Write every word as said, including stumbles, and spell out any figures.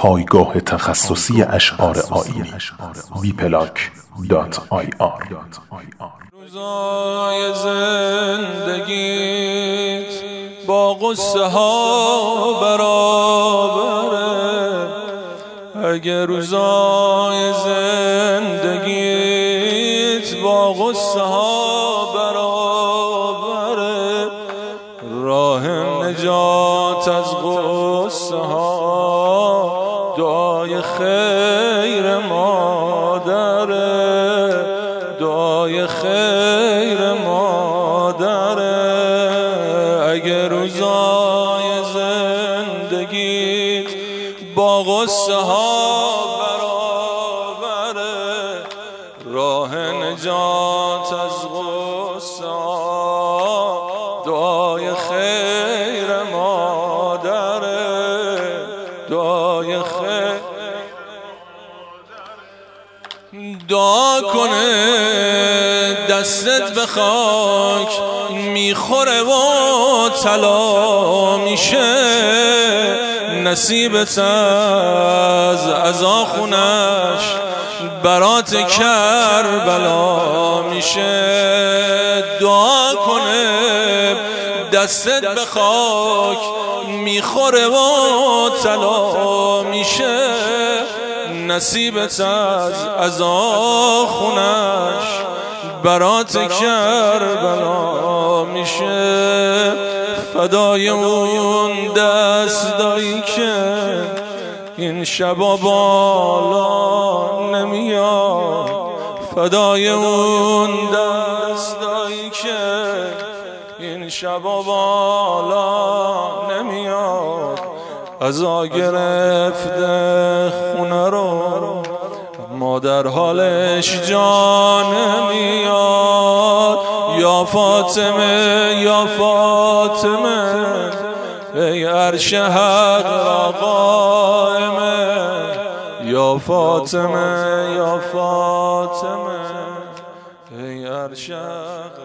پایگاه تخصصی اشعار آیینی بی پلاک دات آی آر. روزای زندگیت با قصه ها برابره، اگه روزای زندگیت با قصه ها برابره، راه نجات از قصه ها دعای خیر مادره، دعای خیر مادره. اگه روزای زندگیت با غصه ها برابره، راه نجات از غصه ها دعای خیر مادره، دعای خیر. دعا کنه دستت به خاک میخوره و طلا میشه، نصیبت از عزا خونش برات کربلا میشه. دعا کنه دستت به خاک میخوره و طلا میشه، نصیبت از عزا خونش برات کربلا میشه. فدای اون دستایی که این شبا بالا نمیاد، فدای اون دستایی که این شبا بالا نمیاد. عزا گرفته خونه رو مادر حالش جا نمیاد. یا فاطمه یا فاطمه ای عرش حق را قائمه، یا فاطمه یا فاطمه ای عرش حق